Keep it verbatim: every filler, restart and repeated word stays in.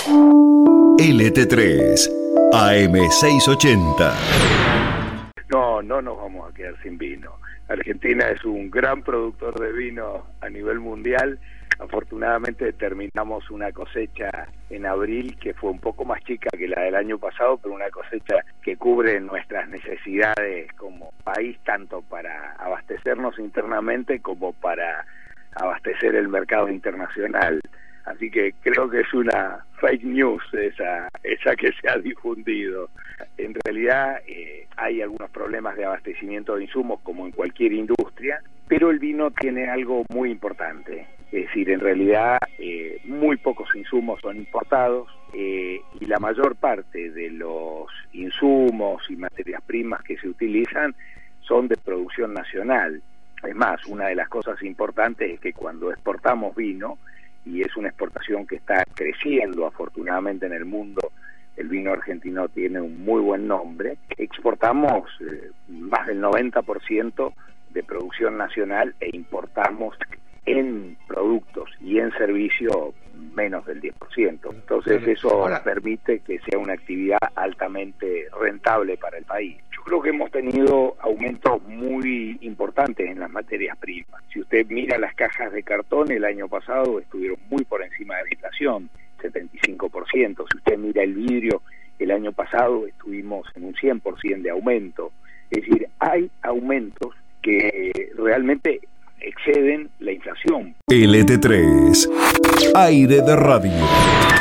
L T tres, A M seiscientos ochenta. No, no nos vamos a quedar sin vino. Argentina es un gran productor de vino a nivel mundial. Afortunadamente terminamos una cosecha en abril que fue un poco más chica que la del año pasado, pero una cosecha que cubre nuestras necesidades como país, tanto para abastecernos internamente como para abastecer el mercado internacional. Así que creo que es una fake news esa, esa que se ha difundido. En realidad eh, hay algunos problemas de abastecimiento de insumos como en cualquier industria, pero el vino tiene algo muy importante. Es decir, en realidad eh, muy pocos insumos son importados eh, y la mayor parte de los insumos y materias primas que se utilizan son de producción nacional. Es más, una de las cosas importantes es que cuando exportamos vino, y es una exportación que está creciendo afortunadamente en el mundo, el vino argentino tiene un muy buen nombre, exportamos eh, más del noventa por ciento de producción nacional e importamos en productos y en servicio menos del diez por ciento. Entonces claro, eso ahora permite que sea una actividad altamente rentable para el país. Yo creo que hemos tenido aumentos muy importantes en las materias primas. Si usted mira las cajas de cartón, el año pasado estuvieron muy por encima de la inflación, setenta y cinco por ciento. Si usted mira el vidrio, el año pasado estuvimos en un cien por ciento de aumento. Es decir, hay aumentos que realmente exceden la inflación. L T tres, aire de radio.